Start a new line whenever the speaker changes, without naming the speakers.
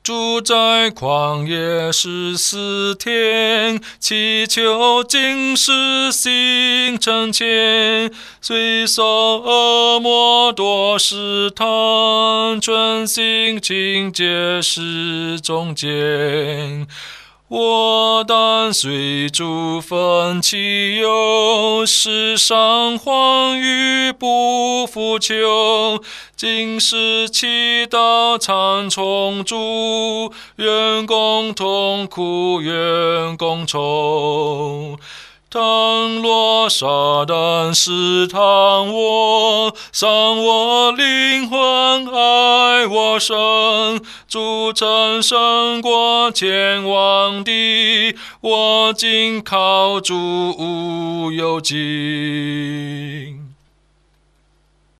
住在旷野14天，祈求今世心诚虔，虽受恶魔多试探，存心清洁是中间。我但随主分其忧，世上欢愉不复求。今世祈祷常从主，愿共痛苦，愿共愁。倘若撒旦试探我，伤我灵魂，害我身，主曾胜过千万敌，我今靠主无有尽。